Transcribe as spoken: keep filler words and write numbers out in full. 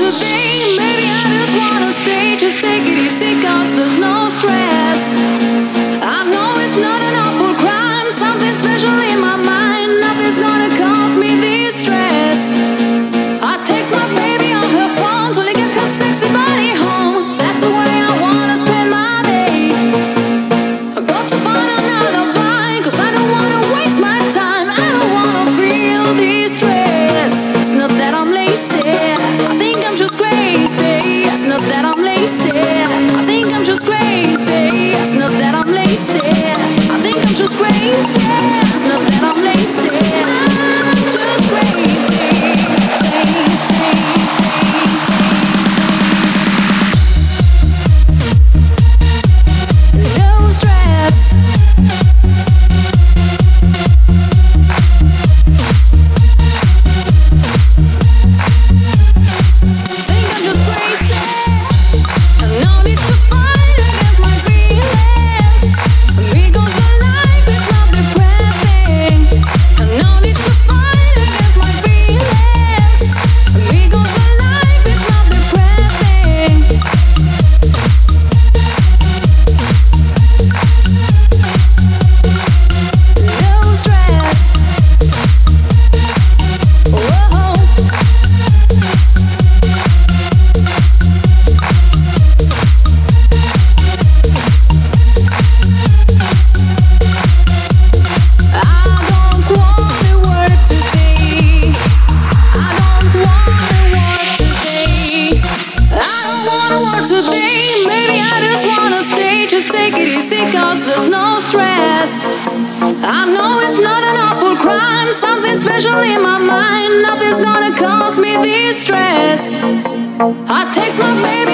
today. Maybe I just wanna stay. Just take it easy, cause there's no stress. I know it's not an awful crime. Something special in my mind. Nothing's gonna cause me this stress. I text my baby on her phone till I get her sexy body home. That's the way I wanna spend my day. I got to find an alibi, cause I don't wanna waste my time. I don't wanna feel this stress. It's not that I'm lazy, I think I'm just crazy. It's not that I'm lazy, I think I'm just crazy. It's not that I'm lazy, I think I'm just crazy. It's not that I'm lazy, I'm just crazy. Say, say, say, say, say. No stress. Think I'm just crazy. No need to fight against my feelings, because the life is not depressing. No need to fight against my feelings, because the life is not depressing. No stress. Whoa. I don't wanna work today. I don't wanna work today. I don't wanna work today. Maybe I just wanna stay. Just take it easy, cause there's no stress. I know it's not an awful crime. Something special in my mind. Nothing's gonna cause me this stress. I text my baby